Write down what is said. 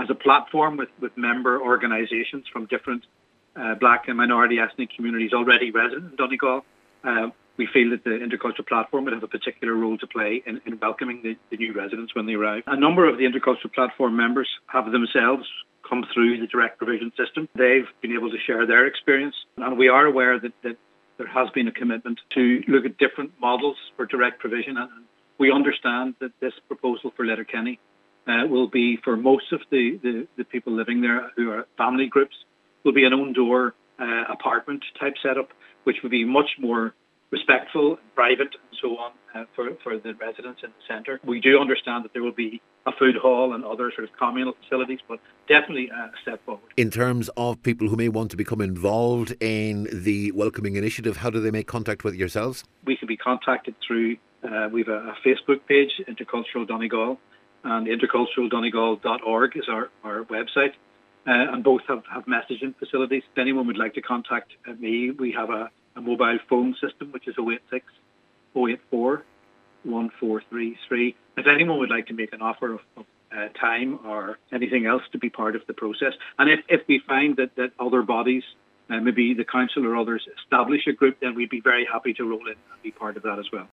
as a platform with member organisations from different black and minority ethnic communities already resident in Donegal. We feel that the intercultural platform would have a particular role to play in welcoming the new residents when they arrive. A number of the intercultural platform members have themselves come through the direct provision system. They've been able to share their experience, and we are aware that there has been a commitment to look at different models for direct provision. And we understand that this proposal for Letterkenny will be, for most of the people living there who are family groups, will be an own-door apartment type setup, which would be much more respectful, private, and so on for the residents in the centre. We do understand that there will be a food hall and other sort of communal facilities, but definitely a step forward. In terms of people who may want to become involved in the Welcoming Initiative, how do they make contact with yourselves? We can be contacted through, we have a Facebook page, Intercultural Donegal, and interculturaldonegal.org is our website. And both have messaging facilities. If anyone would like to contact me, we have a mobile phone system, which is 086 084 1433. If anyone would like to make an offer of time or anything else to be part of the process, and if we find that other bodies, maybe the council or others, establish a group, then we'd be very happy to roll in and be part of that as well.